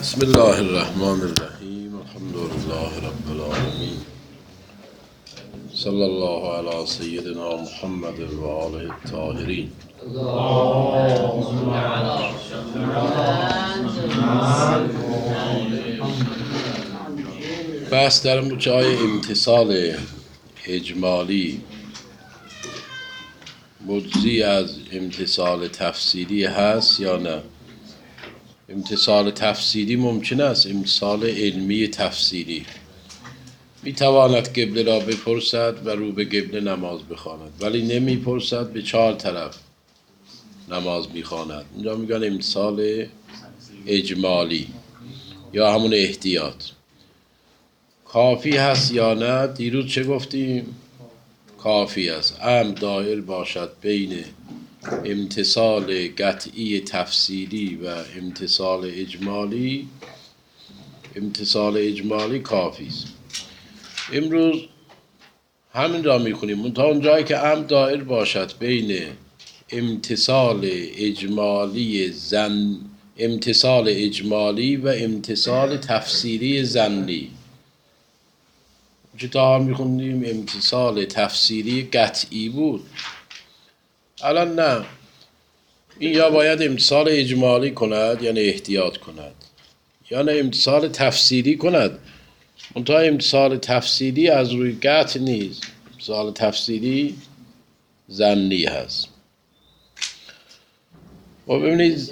بسم الله الرحمن الرحیم. الحمد لله رب العالمین. صلی الله علی سیدنا محمد و آله الطاهرین. بحث در مجای امتصال اجمالی مجزی از امتصال تفسیری هست یا نه؟ امتصال تفسیری ممکن است، امتصال علمی تفسیری می تواند قبله را بپرسد و رو به قبله نماز بخواند، ولی نمی پرسد، به چهار طرف نماز میخواند. اینجا میگن امتصال اجمالی یا همون احتیاط. کافی هست یا نه؟ دیروز چه گفتیم؟ کافی است. امر دایر باشد بین امتصال قطعی تفسیری و امتصال اجمالی. امتصال اجمالی کافی است. امروز همین را میخونیم، منتها اون جایی که امر دایر باشد بین امتصال اجمالی و امتصال تفسیری ظنی. چطور میخوندیم؟ امتصال تفسیری قطعی بود. الان نه، این یا باید امتصال اجمالی کند یعنی احتیاط کند، یا نه امتصال تفسیری کند. منتها امتصال تفسیری از روی قطع نیست، امتصال تفسیری ظنی هست. و ببینید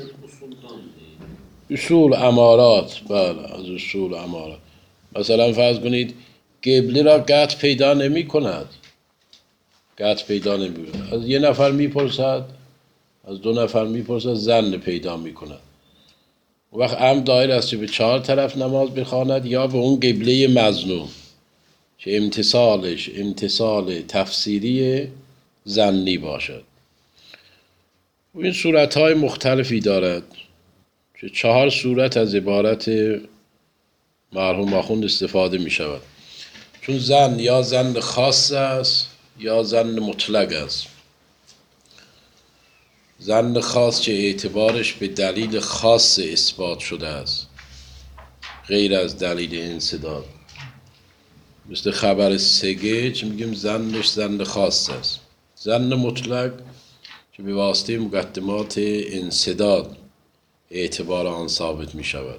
اصول امارات، بله از اصول امارات. مثلا فرض کنید قبله را قطع پیدا نمی کند، قطع پیدا نمی کند. از یه نفر میپرسد، از دو نفر میپرسد، ظن پیدا میکند. وقت امر دایر است که به چهار طرف نماز بخواند یا به اون قبله مظنون که امتصالش امتصال تفسیری ظنی باشد. و این صورتهای مختلفی دارد که چهار صورت از عبارت مرحوم آخوند استفاده می شود. چون ظن یا ظن خاص است یا ظن مطلق است. ظن خاص که اعتبارش به دلیل خاص اثبات شده است غیر از دلیل انسداد، مثل خبر سگه که میگیم ظنش ظن خاص است. ظن مطلق که به واسطه مقدمات انسداد اعتبار آن ثابت می شود.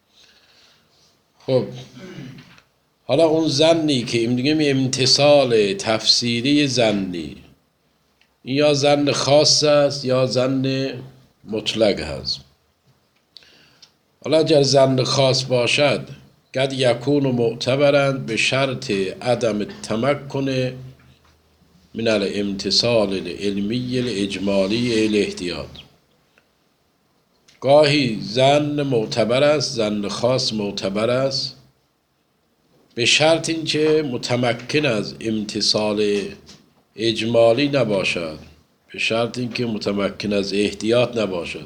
خب حالا اون ظنی که میگیم امتصال تفسیری ظنی، این یا ظن خاص است یا ظن مطلق هست. حالا اگر ظن خاص باشد قد یکون معتبرند به شرط عدم التمکن من الامتصال العلمی الاجمالی الاحتیاط. گاهی ظن معتبر است، ظن خاص معتبر است، به شرط اینکه متمکن از امتصال اجمالی نباشد، به شرط اینکه متمکن از احتیاط نباشد.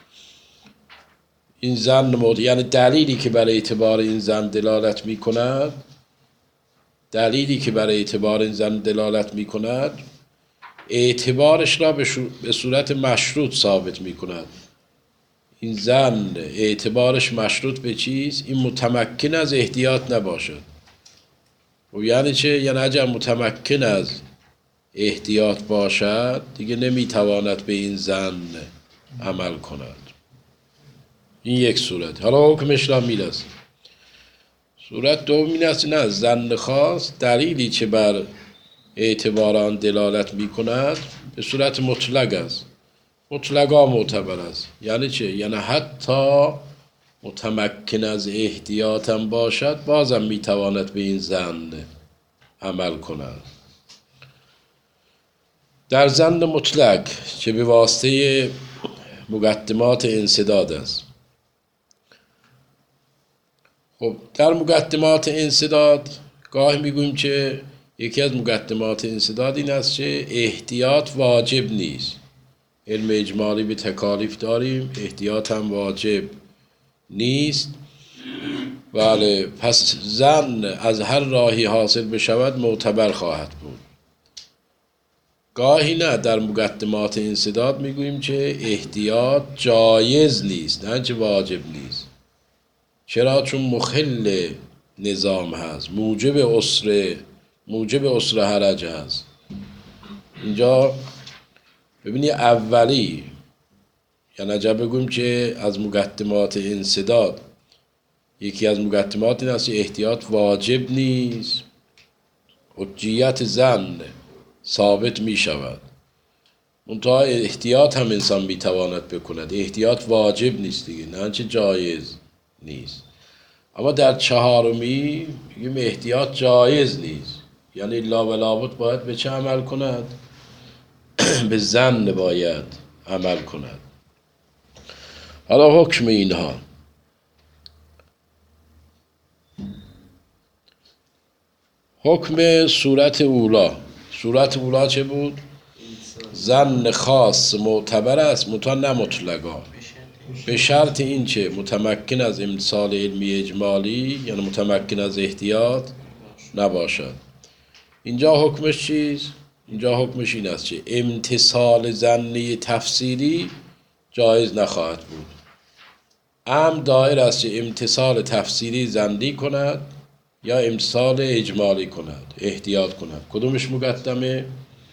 این ظن یعنی دلیلی که برای اعتبار این ظن دلالت می کند، دلیلی که برای اعتبار این ظن دلالت می کند اعتبارش را به صورت مشروط ثابت می کند. این ظن اعتبارش مشروط به چیست؟ این متمکن از احتیاط نباشد. و یعنی چه؟ یعنی اگر متمکن از احتیاط باشد دیگه نمیتواند به این ظن عمل کند. این یک صورت. حالا حکمش را میرسه. صورت دوم این است نه، ظن خاص دلیلی که بر اعتبار آن دلالت میکند به صورت مطلق است، مطلقا معتبر است. یعنی چه؟ یعنی حتی متمکن از احتیاطم باشد بازم میتواند به این ظن عمل کند. در ظن مطلق که به واسطه مقدمات انسداد است. خب در مقدمات انسداد گاهی میگوییم که یکی از مقدمات انسداد این است که احتیاط واجب نیست. علم اجمالی به تکالیف داریم، احتیاط هم واجب نیست. بله، پس ظن از هر راهی حاصل بشود معتبر خواهد بود. گاهی نه، در مقدمات انسداد میگوییم که احتیاط جایز نیست، نه که واجب نیست. چرا؟ چون مخل نظام هست، موجب عسر حرج هست. اینجا ببینی اولی، یعنی عجب بگویم که از مقدمات انسداد یکی از مقدمات این است که احتیاط واجب نیست، حجیت ظن ثابت می شود. منتها احتیاط هم انسان می تواند بکند، احتیاط واجب نیست دیگه، نه چه جایز نیست. اما در چهارمی میگیم احتیاط جایز نیست، یعنی لا و لابد باید به چه عمل کند؟ به ظن باید عمل کند. حالا حکم اینها، حکم صورت اولا چه بود؟ ظن خاص معتبر است منتها نه مطلقا، به شرط این چه متمکن از امتثال علمی اجمالی، یعنی متمکن از احتیاط نباشد. اینجا حکمش چیست؟ اینجا حکمش این است که امتثال ظنی تفسیری جایز نخواهد بود. دایر است که امتثال تفسیری ظنی کند یا امتثال اجمالی کند، احتیاط کند. کدومش مقدمه؟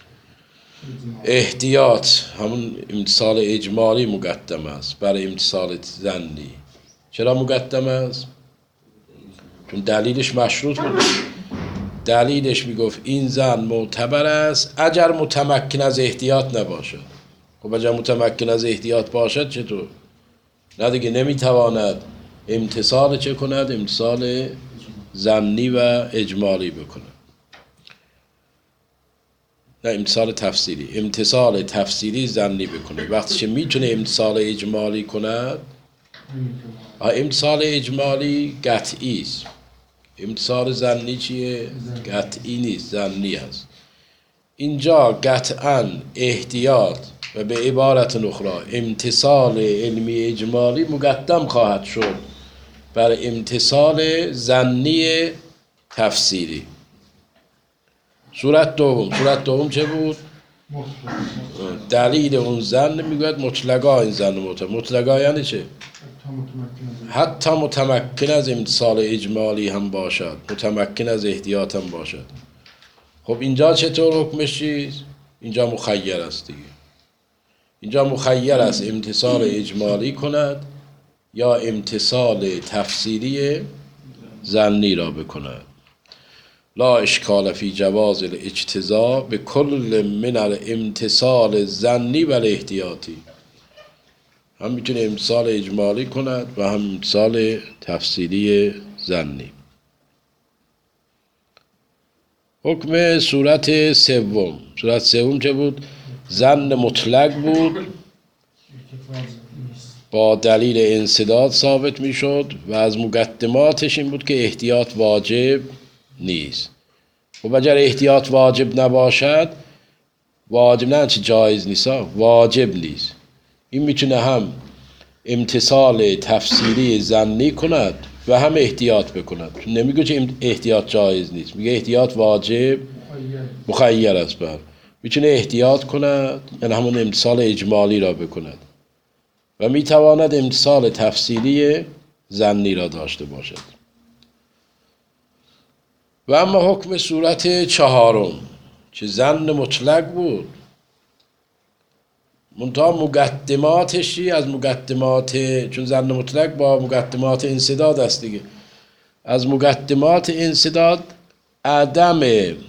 احتیاط، همون امتثال اجمالی مقدم است برای امتثال ظنی. چرا مقدم است؟ چون دلیلش مشروط بود. دلیلش میگفت این ظن معتبر است اگر متمکن از احتیاط نباشد. خب اگر متمکن از احتیاط باشد چطور؟ نه دیگه، نمیتواند امتثال چه کند؟ امتثال ظنی و اجمالی بکند. نه امتثال تفسیری ظنی بکنه. وقتی که میتونه امتثال اجمالی کند، امتثال اجمالی قطعی است، امتثال ظنی چیه؟ قطعی نیست، ظنی هست. اینجا قطعا احتیاط و به عبارت اخرى امتثال علمی اجمالی مقدم خواهد شد بر امتثال ظنی تفسیری. صورت دوم چه بود؟ دلیل اون ظن میگوید مطلقا این ظن مطلقا یعنی چه؟ حتی متمکن از امتثال اجمالی هم باشد، متمکن از احتیاط هم باشد. خب اینجا چطور حکمش چیست؟ اینجا مخیر است دیگه. اینجا مخیر است امتثال اجمالی کند یا امتثال تفسیری ظنی را بکند. لا اشکال فی جواز الاجتزاء به کل من الامتثال ظنی و الاحتیاطی. هم میتونه امتثال اجمالی کند و هم امتثال تفسیری ظنی. حکم صورت سوم چه بود؟ ظن مطلق بود، با دلیل انسداد ثابت میشد و از مقدماتش این بود که احتیاط واجب نیست. و اگر احتیاط واجب نباشد، واجب نه چه جایز نیست، واجب نیست. این میتونه هم امتثال تفسیری ظنی کند و هم احتیاط بکند. نمیگه که احتیاط جایز نیست، میگه احتیاط واجب مخیر است. میتونه احتیاط کند، یعنی همون امتثال اجمالی را بکند و میتواند امتثال تفسیری ظنی را داشته باشد. و اما حکم صورت چهارم که ظن مطلق بود، منتها مقدماتش از مقدمات، چون ظن مطلق با مقدمات انسداد است دیگه، از مقدمات انسداد عدم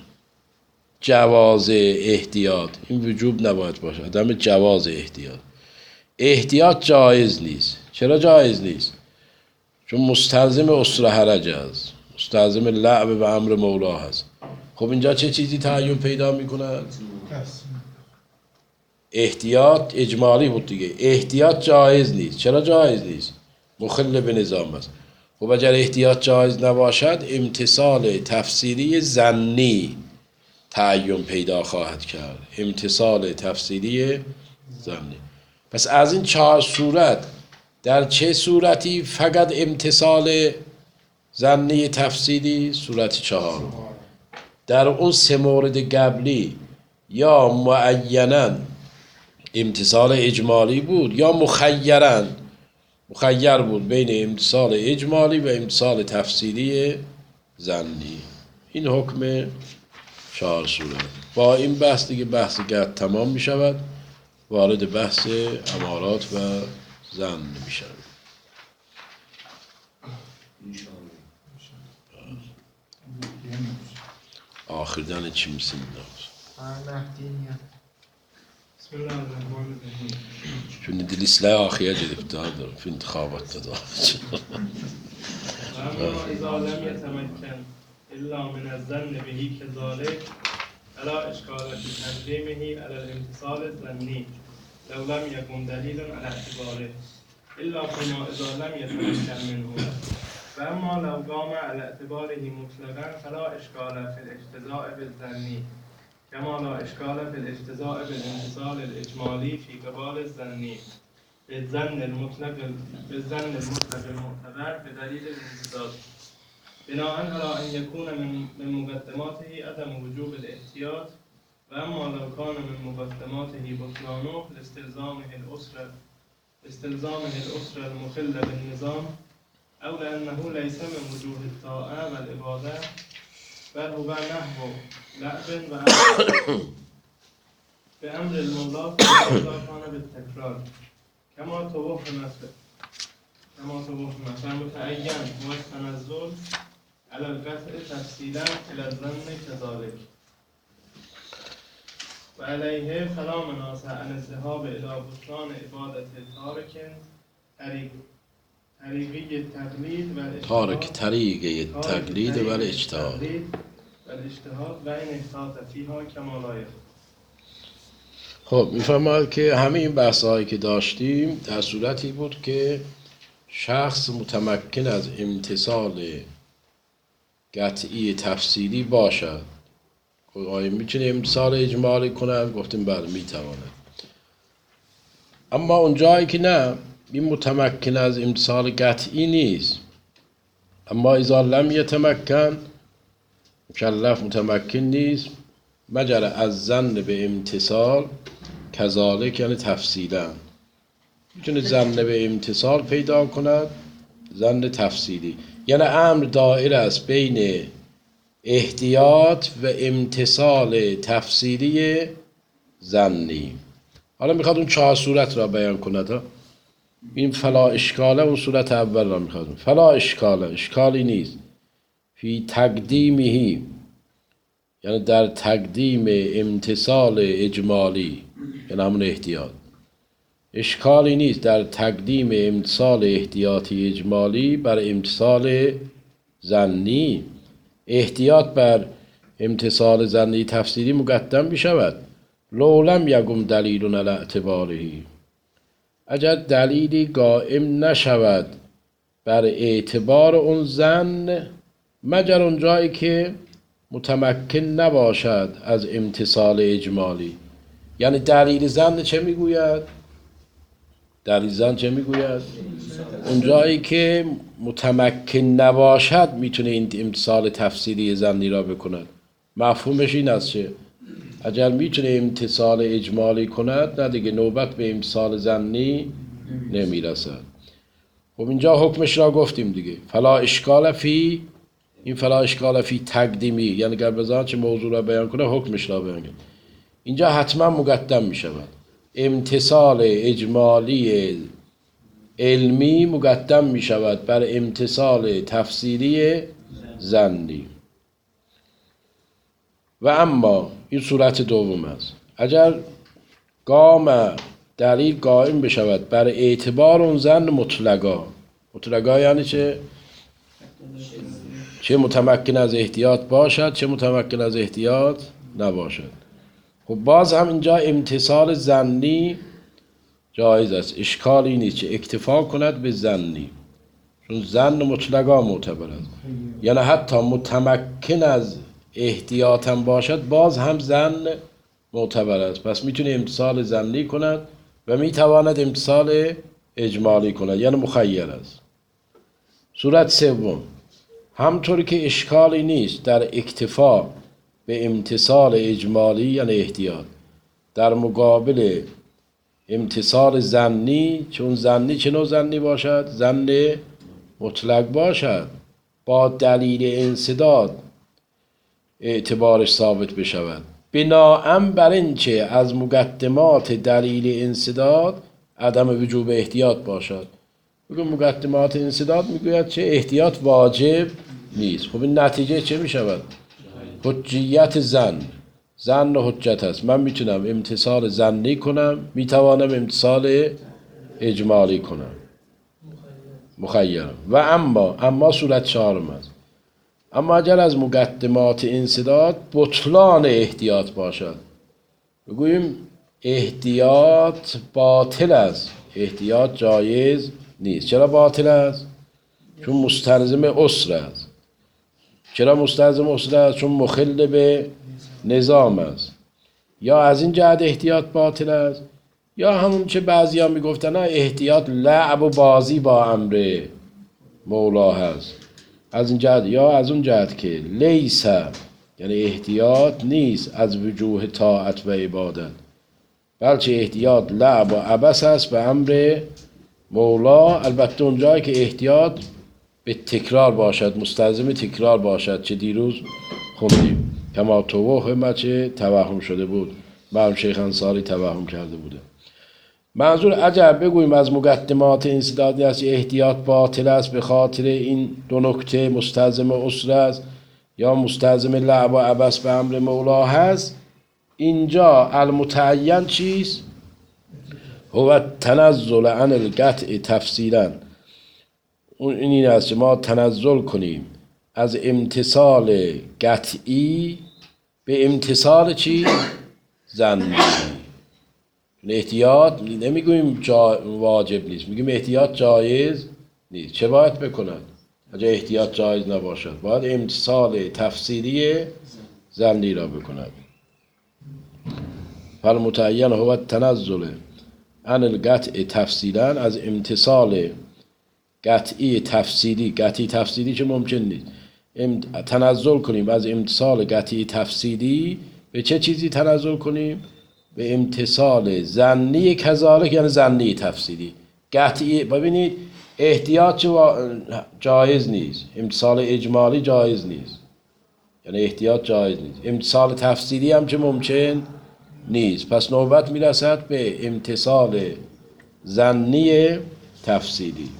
جواز احتیاط، این وجوب نباید باشه، عدم جواز احتیاط جایز نیست. چرا جایز نیست؟ چون مستلزم عسر حرج است، مستلزم لعب و امر مولا هست. خب اینجا چه چیزی تعین پیدا میکنه؟ احتیاط اجمالی بود دیگه، احتیاط جایز نیست. چرا جایز نیست؟ مخل به نظام است. خب اگر احتیاط جایز نباشد، امتثال تفسیری ظنی تعین پیدا خواهد کرد، امتثال تفسیری ظنی. پس از این چهار صورت در چه صورتی فقط امتثال ظنی تفسیری؟ صورت چهار. در اون سه مورد قبلی یا معیناً امتثال اجمالی بود یا مخیراً مخیر بود بین امتصال اجمالی و امتصال تفصیلی ظنی. این حکم 4 صورت. با این بحث دیگه بحث گرد تمام می شود، وارد بحث امارات و ظن می شود. آخردن چی میسیم چون دل اصلاح آخیه جدید دارم في انتخابات تدار اما اذا لم يتمكن الا من الظن به كذلك فلا اشكال في تقديمه على الامتصال الظني لو لم يكن دليلا على اعتباره الا فيما اذا لم يتمكن منه. واما لو قام على اعتباره مطلقا فلا اشكال في الاجتزاء بالظني كما لا اشكال في الاجتزاء بالامتصال الاجمالي في قبال الظني بالظن المطلق المعتبر بدليل الامتزاج بناء على ان يكون من مقدماته عدم وجوب الاحتياط. واما لو كان من مقدماته بطلانه لاستلزامه الاسره المخل بالنظام او لانه ليس من وجوه الطاعه والعباده بل هو نحو لعب بأمر الملا فإذا كان بالتكرار كما توهم فمتعين هو التنزل على القطع تفصيلا إلى الظن كذلك. وعليه فلا مناص عن الذهاب إلى بطلان عبادة تارك طريقي التقليد والاجتهاد وإن احتاط فيها كما لا يخفى. خب میفهمد که همه این بحث‌هایی که داشتیم در صورتی بود که شخص متمکن از امتصال قطعی تفصیلی باشد. آیا میتونه امتصال اجمالی کنه؟ گفتیم بله میتواند. اما اون جایی که نه، این متمکن از امتصال قطعی نیست. اما اذا لم یتمکن، مکلف متمکن نیست مجر از ظن به امتصال کذالک، یعنی تفصیلا میتونه ظن به امتصال پیدا کند، ظن تفصیلی، یعنی امر دائر است بین احتیاط و امتصال تفصیلی ظنی. حالا میخواد اون 4 صورت را بیان کند. این فلا اشکاله اون صورت اول را میخواد. فلا اشکاله، اشکالی نیست فی تقدیمهی، یعنی در تقدیم امتصال اجمالی، یعنی همون احتیاط. اشکالی نیست در تقدیم امتصال احتیاطی اجمالی بر امتصال ظنی. احتیاط بر امتصال ظنی تفصیلی مقدم بشود. لو لم یقم دلیل علی اعتباره، اگر دلیلی قائم نشود بر اعتبار اون ظن، مگر اون جایی که متمکن نباشد از امتصال اجمالی. یعنی دلیل ظن چه میگوید؟ دلیل ظن چه میگوید؟ اون جایی که متمکن نباشد میتونه این امتصال تفصیلی ظنی را بکند. مفهومش این است که اگر میتونه امتصال اجمالی کند، نه دیگه نوبت به امتصال ظنی نمیرسد. خب اینجا حکمش را گفتیم دیگه. فلا اشکال فی، این فلا اشکال فی تقدیمی، یعنی قبل از آنچه موضوع را بیان کنه حکمش را بیان کنه. اینجا حتما مقدم می شود. امتصال اجمالی علمی مقدم می شود بر امتصال تفصیلی ظنی. و اما این صورت دوم است. اگر قام دلیل قائم بشود بر اعتبار اون ظن مطلقا. مطلقا یعنی چه متمکن از احتیاط باشد، چه متمکن از احتیاط نباشد. خب باز هم اینجا امتصال ظنی جایز است، اشکالی نیست که اکتفا کند به ظنی، چون ظن مطلقا معتبر است. یعنی حتی متمکن از احتیاط هم باشد باز هم ظن معتبر است. پس میتونه امتصال ظنی کند و میتواند امتصال اجمالی کند، یعنی مخیر است. صورت سوم، همطور که اشکالی نیست در اکتفا به امتصال اجمالی یعنی احتیاط در مقابل امتصال ظنی، چون ظنی چه نوع ظنی باشد؟ ظن مطلق باشد، با دلیل انسداد اعتبارش ثابت بشود. بناءً بر اینچه از مقدمات دلیل انسداد عدم وجوب احتیاط باشد. بگو مقدمات انسداد میگوید چه احتیاط واجب نیست. خب این نتیجه چه میشود؟ حجیت ظن. ظن و حجت است. من میتونم امتصال ظنی کنم، میتوانم امتصال اجمالی کنم، مخیرم. و اما صورت چهارم است. اما اگر از مقدمات انسداد بطلان احتیاط باشد، بگوییم احتیاط باطل است، احتیاط جایز نیست. چرا باطل است؟ چون مستلزم عسر است. چرا مستلزم عسر است؟ چون مخل به نظام است. یا از این جهت احتیاط باطل است، یا همون چه بعضی ها میگفتن احتیاط لعب و بازی با امر مولا هست. از این جهت یا از اون جهت که لیس، یعنی احتیاط نیست از وجوه طاعت و عبادت، بلکه احتیاط لعب و عبث است به امر مولا. البته اونجایی که احتیاط به تکرار باشد، مستلزم تکرار باشد، چه دیروز خوندیم کما توهم، چه توهم شده بود، مرحوم شیخ انصاری توهم کرده بوده. منظور اگر بگوییم از مقدمات انسدادی است احتیاط باطل است به خاطر این دو نکته، مستلزم عسر است یا مستلزم لعب و عبث به امر مولا هست، اینجا المتعین چیست؟ هو تنزل عن القطع تفسیرا. اون این است که ما تنزل کنیم از امتصال قطعی به امتصال چی؟ ظنی. احتیاط نمیگوییم واجب نیست، میگیم احتیاط جایز نیست. چه باید بکند؟ اگر احتیاط جایز نباشد باید امتصال تفسیری ظنی را بکند. فالمتعین هو تنزل عن القطع تفسیرا، از امتصال قطعی تفسیری. قطعی تفسیری چه ممکن نیست. تنزل کنیم از امتصال قطعی تفسیری به چه چیزی تنزل کنیم؟ به امتصال ظنی کذالک، یعنی ظنی تفسیری. قطعی ببینید احتیاط جایز نیست، امتصال اجمالی جایز نیست، یعنی احتیاط جایز نیست. امتصال تفسیری هم چه ممکن نیست. پس نوبت میرسد به امتصال ظنی تفسیری.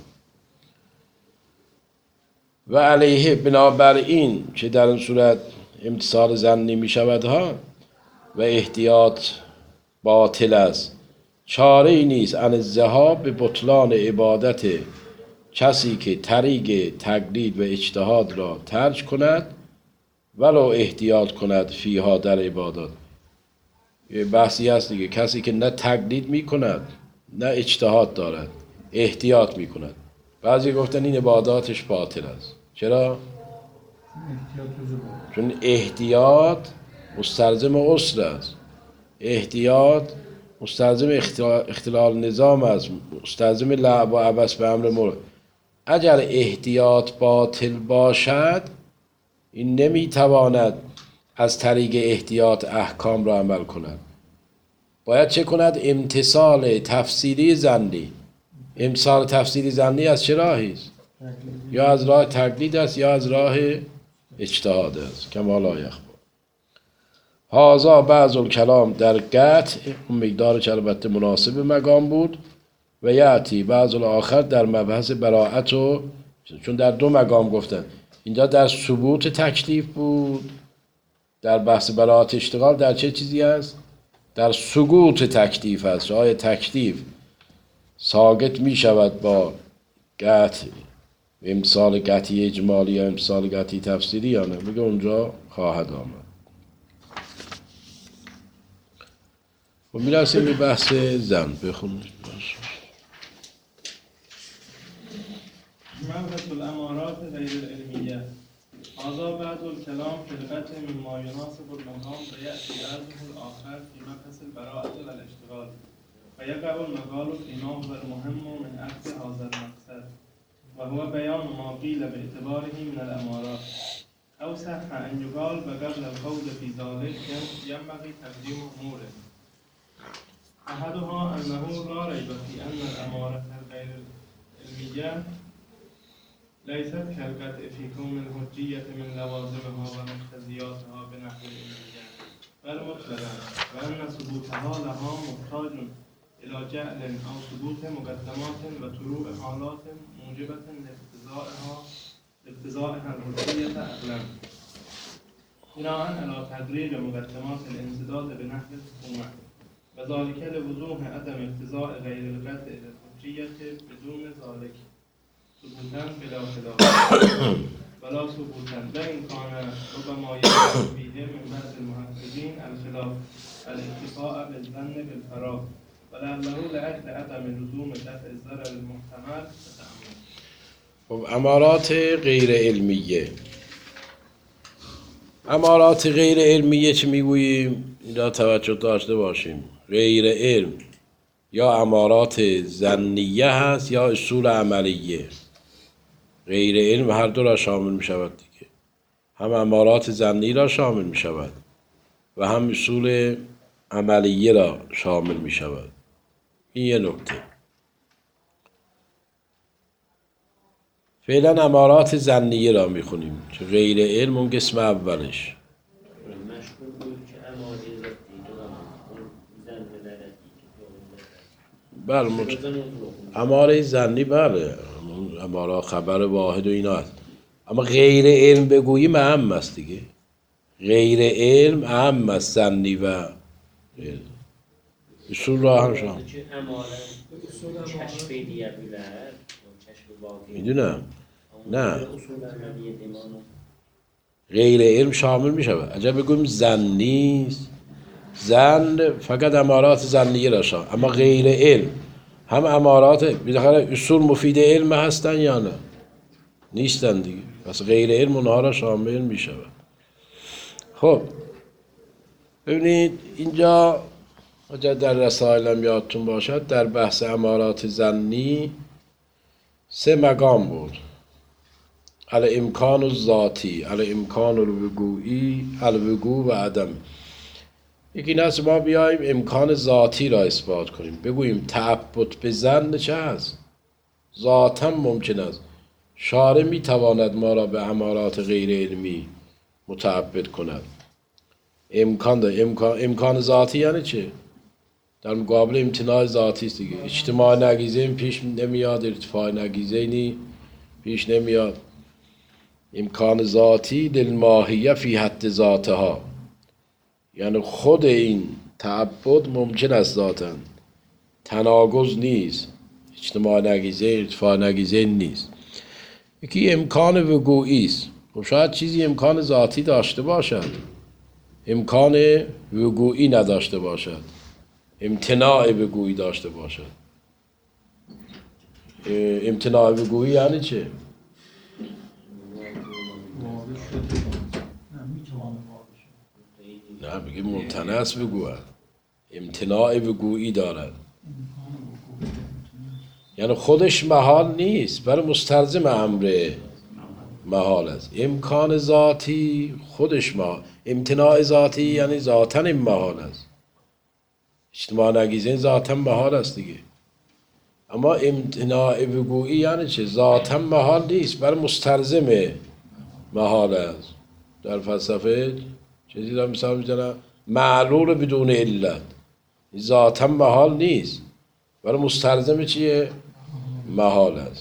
و علیه بنابراین که در این صورت امتصال ظنی می شود ها و احتیاط باطل است، چاره ای نیست عن الذهاب به بطلان عبادت کسی که طریق تقلید و اجتهاد را ترک کند ولو احتیاط کند فیها، در عبادات. یه بحثی هست دیگه، کسی که نه تقلید می کند نه اجتهاد دارد، احتیاط می کند. بعضی گفتن این عباداتش باطل است. چرا؟ چون احتیاط مستلزم عسر است، احتیاط مستلزم اختلال نظام است، مستلزم لعب و عبث به امر مولا. اگر احتیاط باطل باشد این نمیتواند از طریق احتیاط احکام را عمل کند. باید چه کند؟ امتصال تفسیری ظنی. امتصال تفسیری ظنی از چه راهی است؟ یا از راه تقلید است یا از راه اجتهاد است. کما لا یخفی. هذا بعض الکلام در قطع، اون مقدار که البته مناسب مقام بود، و یعتی بعض الاخر در مبحث براءت. و چون در دو مقام گفتن، اینجا در ثبوت تکلیف بود، در بحث براءت اشتغال در چه چیزی است؟ در سقوط تکلیف است. آیا تکلیف ساقط می شود با قطع، امثال قطعی اجمالی یا امثال قطعی تفسیری یا نه؟ میگه اونجا خواهد آمد. و میرسیم به بحث زن. بخونید. مبحث الامارات غیر العلمیه. هذا بعض الكلام في القطع مما يناسب المقام فيأتي بعضه الآخر في مبحث البراءة والاشتغال ويقع المقال فيما هو المهم من أخذ هذا المقصد وهو بيان ما قيل باعتباره من الأمارات. أو صح أن يقال وقبل القول في ذلك ينبغي تقديم أموره. أحدها أنه لا ريب في أن الأمارة الغير العلمية ليست كالقطع في كون الحجية من لوازمها ومقتضياتها بنحو العلمية بل مطلقا، وأن ثبوتها لها محتاج إلى جعل أو ثبوت مقدمات وطروء حالات موجبة لاقتضائها الحجية عقلا، بناء على تدريج مقدمات الانسداد بنحو الحكومة، وذلك لوضوح عدم اقتضاء غير القطع للحجية بدون ذلك ثبوتا بلا خلاف ولا ثبوتا، وإن كان ربما يقع فيه من بعض المحققين الخلاف الاكتفاء بالظن بالفراغ، ولعله لأجل عدم لزوم دفع الضرر المحتمل تتأمل. خب امارات غیر علمیه، امارات غیر علمیه چی میگوییم؟ اینا توجه داشته باشیم. غیر علم یا امارات ظنیه هست یا اصول عملیه. غیر علم هر دو را شامل می شود دیگه، هم امارات ظنی را شامل می شود و هم اصول عملیه را شامل می شود. این یه نکته. فعلا امارات ظنیه را می خونیم که غیر علم اون قسم اولش. بله اماره ظنی بله، اماره خبر واحد و اینا هست، اما غیر علم بگوییم اهم است دیگه. غیر علم اهم است ظنی و غیر. اصول را هم شما میدونم نه غیر علم شامل می شود. عجب بگوییم ظنی است، ظن فقط امارات ظنیه را شامل، اما غیر علم هم امارات بالاخره اصول مفید علم هستن یا نه؟ نیستن دیگه، پس غیر علم اونها را شامل می شود. خب ببینید اینجا در رسائل هم یادتون باشد در بحث امارات ظنی 3 مقام بود: الامکان الذاتی، الامکان الوقوعی، الوقوع و عدم. یکی این است ما بیاییم امکان ذاتی را اثبات کنیم، بگوییم تعبد به ظن چه هست؟ ذاتا ممکن است. شارع میتواند ما را به امارات غیر علمی متعبد کند. امکان داره. امکان ذاتی یعنی چه؟ در مقابل امتناع ذاتی است دیگه. اجتماع نگیزه پیش نمیاد، ارتفاع نگیزه پیش نمیاد. امکان ذاتی للماهیه فی حد ذاتها، یعنی خود این تعبد ممکن است ذاتاً، تناقض نیست، اجتماع نگیزه ارتفاع نگیزه نیست. یکی امکان وقوعی است. خب شاید چیزی امکان ذاتی داشته باشد، امکان وقوعی نداشته باشد، امتناع وقوعی داشته باشد. امتناع وقوعی یعنی چه؟ نه بگیم ممتنع است وقوع، امتناع وقوعی دارد، یعنی خودش محال نیست، برای مستلزم امر محال است. امکان ذاتی خودش محال، امتناع ذاتی یعنی ذاتاً محال است. اجتماع نگیزه ذاتاً محال است دیگه. اما امتناع وقوعی یعنی چه؟ ذاتاً محال نیست، برای مستلزم محال است. در فلسفه چیزی را مثال میزنم، معلول بدون علت، ذاتاً محال نیست، برای مستلزم چیه؟ محال است.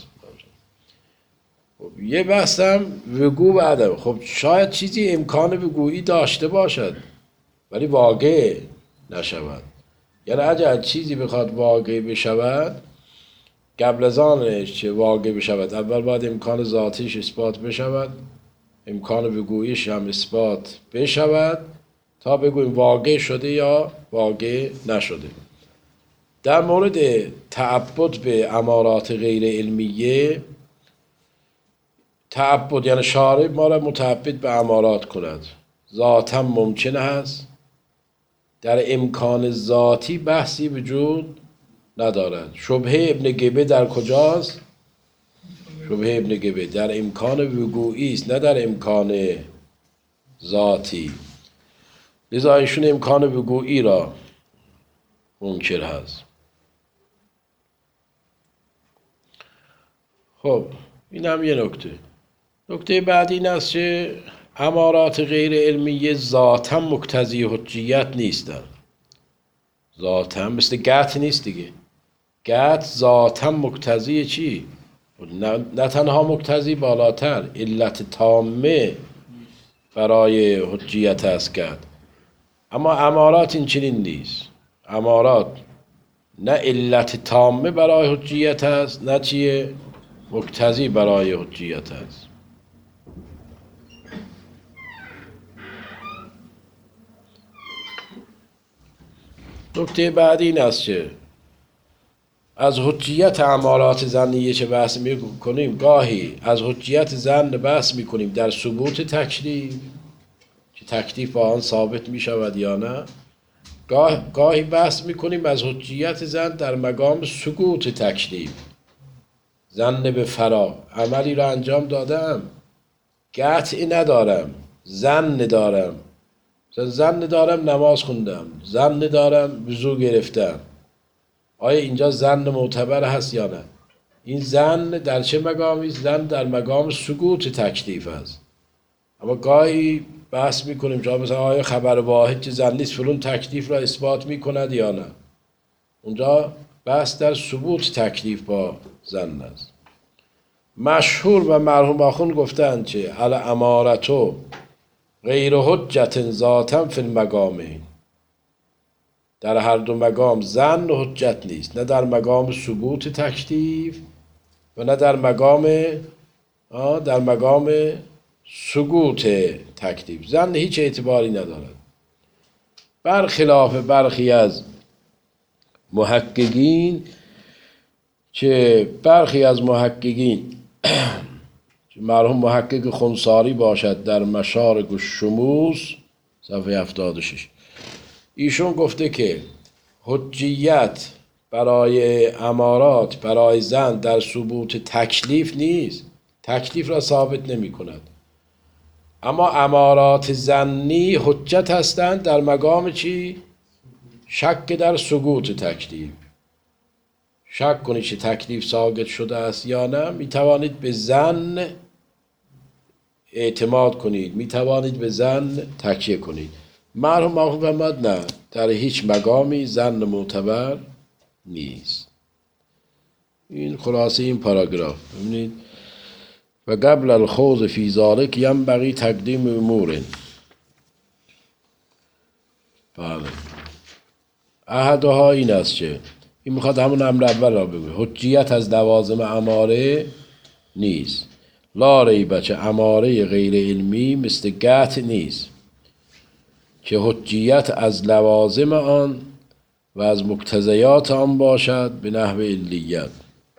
خب یه بحثم وقوع و عدم. خب شاید چیزی امکان وقوعی داشته باشد ولی واقع نشود. یعنی اگر چیزی بخواد واقع بشود، قبل از آنش چه واقع بشود اول باید امکان ذاتیش اثبات بشود، امکان وقوعیش هم اثبات بشود تا بگوییم واقع شده یا واقع نشده. در مورد تعبد به امارات غیر علمیه، تعبد یعنی شارع ما را متعبد به امارات کند، ذاتا ممکن است، در امکان ذاتی بحثی وجود ندارد. شبهه ابن گبه در کجاست؟ شبهه ابن گبه در امکان وقوعی است، نه در امکان ذاتی. لذا ایشون امکان وقوعی را منکر هست. خب این هم یه نکته. نکته بعدی این است که امارات غیر علمیه ذاتا مقتضی حجیت نیستن. ذاتا مثل قطع نیست دیگه. قطع ذاتا مقتضی چی؟ نه تنها مقتضی، بالاتر علت تامه برای حجیت است قطع. اما امارات این چنین نیست. امارات نه علت تامه برای حجیت است، نه چیه؟ مقتضی برای حجیت است. نکته بعدی این است که از حجیت امارات ظنیه چه بحث میکنیم، گاهی از حجیت ظن بحث میکنیم در ثبوت تکلیف که تکلیف با آن ثابت میشود یا نه، گاهی بحث میکنیم از حجیت ظن در مقام سقوط تکلیف. ظن به فرا، عملی را انجام دادم، قطعی ندارم، ظن دارم. ظن دارم نماز خوندم، ظن دارم وضو گرفتم. آیا اینجا ظن معتبر هست یا نه؟ این ظن در چه مقامی؟ ظن در مقام سقوط تکلیف است. اما گاهی بحث میکنیم جا مثلا آیا خبر واحد که ظنی است فلان تکلیف را اثبات میکند یا نه؟ اونجا بحث در ثبوت تکلیف با ظن است. مشهور و مرحوم آخوند گفتند که الامارتو غیر حجت ذاتا فی المقامین. در هر دو مقام ظن حجت نیست، نه در مقام ثبوت تکلیف و نه در مقام سقوط تکلیف. ظن هیچ اعتباری ندارد. برخلاف برخی از محققین که مرحوم محقق خنثاری باشد در مشارق الشموس صفحه 76، ایشون گفته که حجیت برای امارات برای ظن در ثبوت تکلیف نیست، تکلیف را ثابت نمی کند. اما امارات ظنی حجت هستند در مقام چی؟ شک در سقوط تکلیف. شک کنید که تکلیف ساقط شده است یا نه، می توانید به ظن اعتماد کنید، می توانید به ظن تکیه کنید. مرحوم آخوند فرمود نه، در هیچ مقامی ظن معتبر نیست. این خلاصه این پاراگراف. ببینید و قبل الخوض فی ذلک ینبغی تقدیم امور. بله، احدها این است که این میخواد همون امر اول را بگوید. حجیت از لوازم اماره نیست. لا ریب که اماره غیر علمی مثل قطع نیست که حجیت از لوازم آن و از مقتضیات آن باشد به نحو علیت،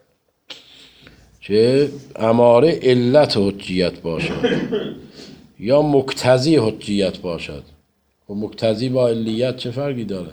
که اماره علت حجیت باشد یا مقتضی حجیت باشد. و مقتضی با علیت چه فرقی داره؟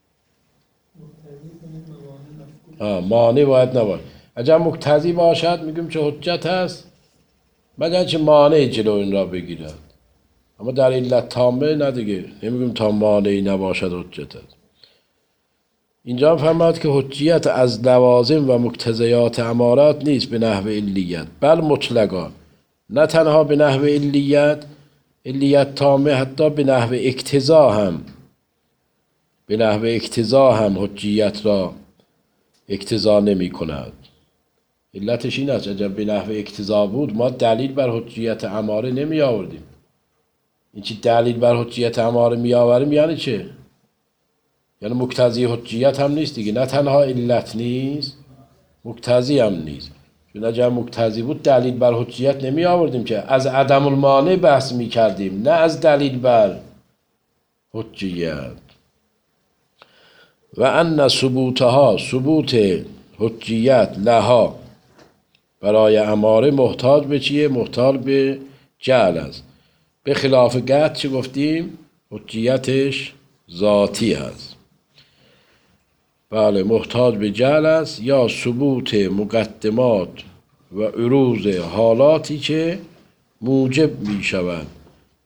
مانع باید نباشه. اگر مقتضی باشد میگیم چه حجت هست، مگر چه مانع جلو این را بگیرد. اما در علت تامه نه دیگه، نمیگیم تا مانعی نباشد حجت هست. اینجا فرمود که حجیت از لوازم و مقتضیات امارات نیست به نحو علیت، بل مطلقا، نه تنها به نحو علیت تامه، حتی به نحو اقتضا هم حجیت را اقتضا نمی کند. علتش این است اگر به نحو اقتضا بود ما دلیل بر حجیت اماره نمی آوردیم. این چی دلیل بر حجیت اماره می آوریم یعنی چه؟ یعنی مقتضی حجیت هم نیست دیگه. نه تنها علت نیست، مقتضی هم نیست. چون اگر مقتضی بود دلیل بر حجیت نمی آوردیم که از عدم المانع بحث می کردیم، نه از دلیل بر حجیت. و ان ثبوت حجیت لها برای اماره محتاج به چیه؟ محتاج به جعل است. به خلاف قطع چه گفتیم؟ حجیتش ذاتی است. بله، محتاج به جعل است یا ثبوت مقدمات و عروض حالاتی که موجب می شوند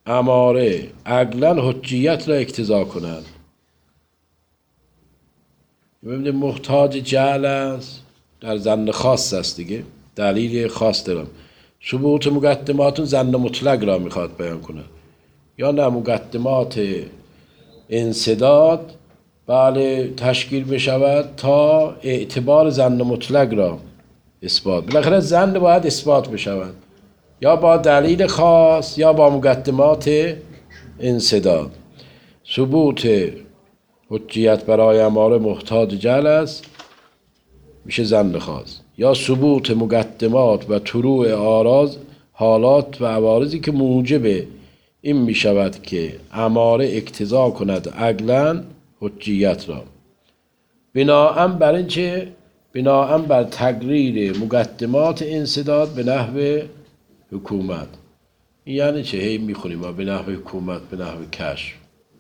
اماره عقلا حجیت را اقتضا کنند. ببینید محتاج جعل است، در زن خاص است دیگه، دلیل خاص دارم. ثبوت مقدمات زن مطلق را میخواد بیان کنه، یا نه مقدمات انسداد بله تشکیل بشود تا اعتبار زن مطلق را اثبات. بالاخره زن باید اثبات بشود یا با دلیل خاص یا با مقدمات انسداد. ثبوت حجیت برای اماره محتاج جعل است، میشه زن خاص، یا ثبوت مقدمات و طروع آراز حالات و عوارضی که موجب این میشود که اماره اقتضا کند عقلاً حجیت را. بناءً بر این چه؟ بناءً بر تقریر مقدمات انسداد به نحو حکومت. این یعنی چه؟ هی میخونیم ما به نحو حکومت، به نحو کشف.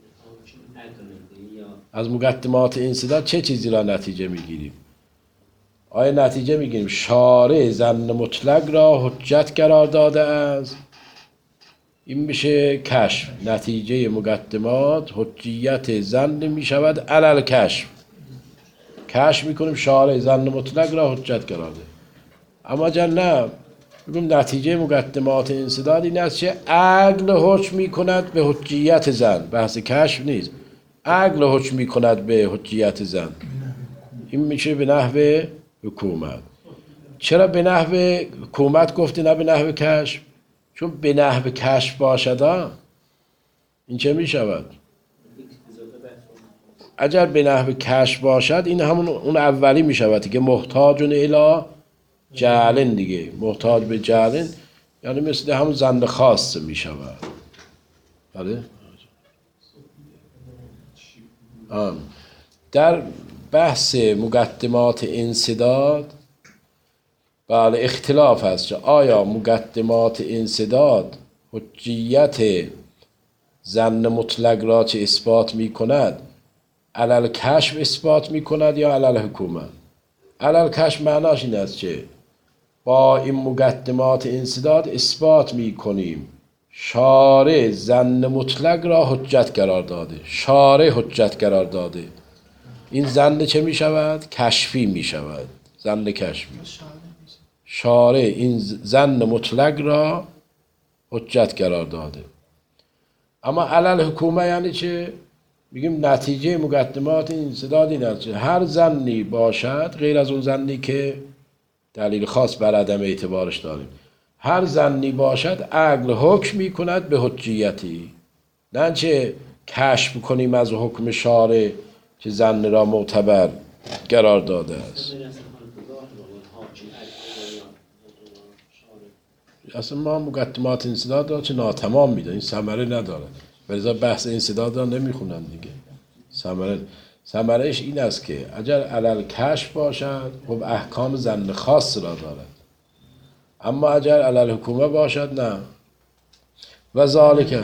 از مقدمات انسداد چه چیزی را نتیجه میگیریم؟ آیا نتیجه میگیریم شارع زن مطلق را حجت قرار داده است؟ این میشه کشف. نتیجه مقدمات حجیت زن میشود علل کشف. کشف میکنیم شارع زن مطلق را حجت قرار داده. اما جن نه، بگیم نتیجه مقدمات انسداد این است که عقل حکم میکند به حجیت زن، بحث کشف نیست. عقل حکم میکند به حجیت زن، این میشه به نحو حکومت. چرا به نحو حکومت گفتی نه به نحو کشف؟ چون به نحو کشف باشد این چه میشود؟ اگر به نحو کشف باشد این همون اون اولی میشود که محتاجون الی جعلن دیگه، محتاج به جعلن، یعنی مثل همون زن خاص میشود. بله؟ در بحث مقدمات انسداد بله اختلاف هست که آیا مقدمات انسداد حجیت زن مطلق را چه اثبات می کند علل کشف اثبات می کند یا علل حکومت؟ علل کشف معناش این است که با این مقدمات انسداد اثبات می کنیم شارع زن مطلق را حجت قرار داده، شارع حجت قرار داده. این زن چه می شود؟ کشفی می شود، زن کشفی. شارع این زن مطلق را حجت قرار داده. اما علل حکومه یعنی چه؟ میگیم نتیجه مقدمات این انسداد این است هر زنی باشد، غیر از اون زنی که دلیل خاص بر عدم اعتبارش داریم، هر زنی باشد عقل حکم میکند به حجیتی، نه چه کشف کنیم از حکم شارع که زن را معتبر قرار داده است. اصلا ما مقدمات انسداد را چه ناتمام میدن، این ثمره نداره، ولذا بحث انسداد را نمیخونن دیگه. ثمرهش این است که اگر علل کشف باشد خب احکام زن خاص را دارد، اما اگر علل حکومه باشد نه. و ذالک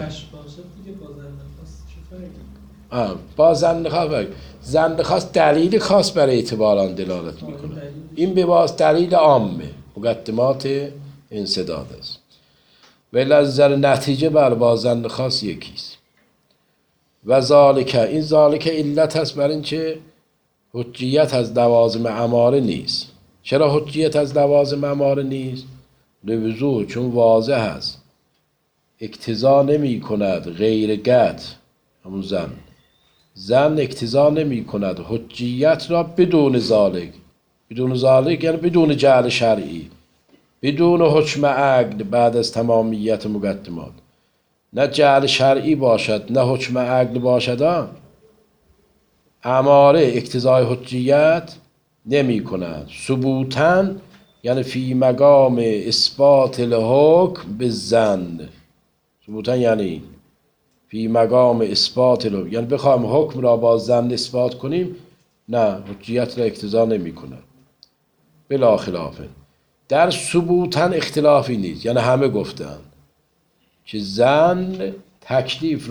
با زن خاص، زن خاص دلیل خاص برای اعتبار آن دلالت میکنه. این به واسطه دلیل عامه مقدمات انسداد است. ولی از نظر نتیجه بر با زن خاص یکیست. و ذالک، این ذالک علت است بر این چه حجیت از لوازم اماره نیست. چرا حجیت از لوازم اماره نیست؟ لوضوح، چون واضح است، اقتضا نمی کند غیر قطع، همون زن اقتضا نمی کند حجیت را بدون ذالک. بدون ذالک یعنی بدون جعل شرعی، بدون حکم عقل بعد از تمامیت مقدمات. نه جعل شرعی باشد نه حکم عقل باشد، اماره اقتضای حجیت نمی کند. ثبوتاً یعنی فی مقام اثبات الحکم به زن. ثبوتاً یعنی فی مقام اثبات الحکم، یعنی بخوایم حکم را با زن اثبات کنیم نه، حجیت را اقتضا نمی کند. بلا خلافه در ثبوتاً اختلافی نیست، یعنی همه گفتند که زن تکلیف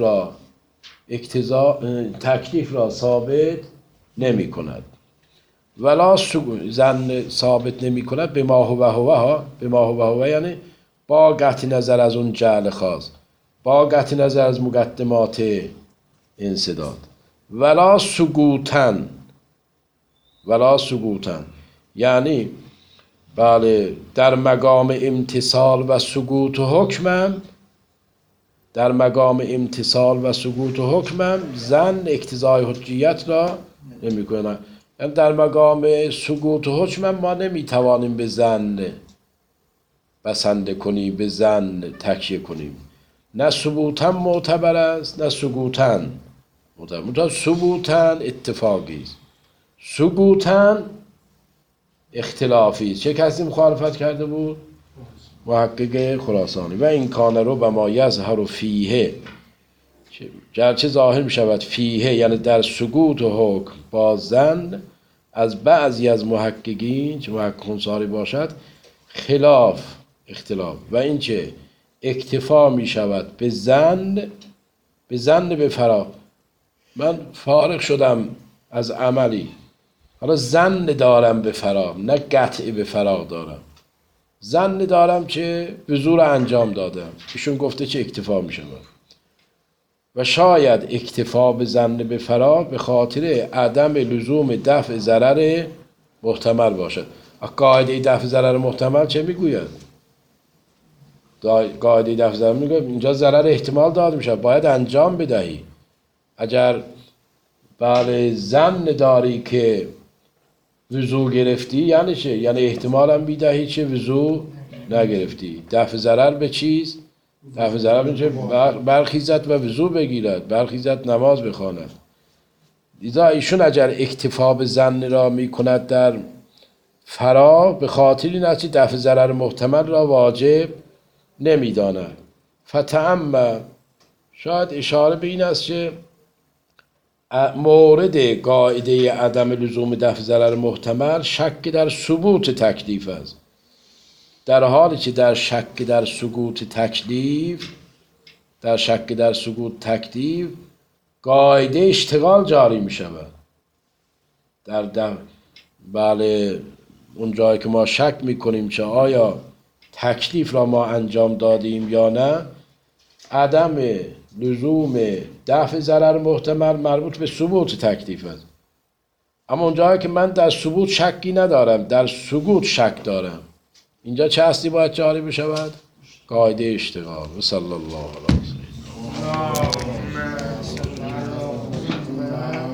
را ثابت نمی کند. ولا زن ثابت نمی کند به ما هو یعنی با قطع نظر از اون جعل خاص، با قطع نظر از مقدمات انسداد. ولا سقوطن ولا سکوتا. یعنی بله در مقام امتصال و سکوت حکمم، در مقام امتصال و سکوت حکمم زن اقتضای حجیت را نمی کنه. یعنی در مقام سکوت حکمم ما نمی توانیم به زن بسنده کنیم، به زن تکیه کنیم. نه ثبوتا معتبر است نه سکوتا معتبر. ثبوتا اتفاقی است، سکوتا اختلافی است. چه کسی مخالفت کرده بود؟ محقق خراسانی. و این کان رو به ما یظهر فیه، گرچه ظاهر می شود فیه یعنی در سکوت و حکم با زن از بعضی از محققین چه محقق خنثاری باشد خلاف اختلاف. و این چه اکتفا می شود به زن، به زن به فرا. من فارغ شدم از عملی، حالا زن دارم به فراغ، نه قطع به فراغ دارم. زن دارم که به زور انجام دادم، ایشون گفته چه اکتفا می شود. و شاید اکتفا به زن به فراغ به خاطر عدم لزوم دفع ضرر محتمل باشد. قاعده دفع ضرر محتمل چه میگوید؟ قاعده دفع ضرر میگوید اینجا ضرر احتمال داده میشه، باید انجام بدهی. اگر بله زن داری که وضو گرفتی یعنی چه؟ یعنی احتمال هم بیدهی چه وضو نگرفتی. دفع ضرر به چیز؟ دفع ضرر به چه؟ برخیزت و وضو بگیرد، برخیزت نماز بخواند. لذا ایشون اگر اکتفا به زن را میکند در فرا به خاطر این است که دفع ضرر محتمل را واجب نمیداند. فتعمم، شاید اشاره به این است که مورد قاعده عدم لزوم دفع ضرر محتمل شک در ثبوت تکلیف است، در حالی که در شک در ثبوت تکلیف، در شک در ثبوت تکلیف قاعده اشتغال جاری می شود. در بله اون جایی که ما شک می کنیم که آیا تکلیف را ما انجام دادیم یا نه، عدم لزوم دفع ضرر محتمل مربوط به ثبوت تکلیف است. اما اونجایی که من در ثبوت شکی ندارم، در سکوت شک دارم، اینجا چه اصلی باید جاری بشود؟ قاعده اشتغال. و صلی الله علیه و سلم.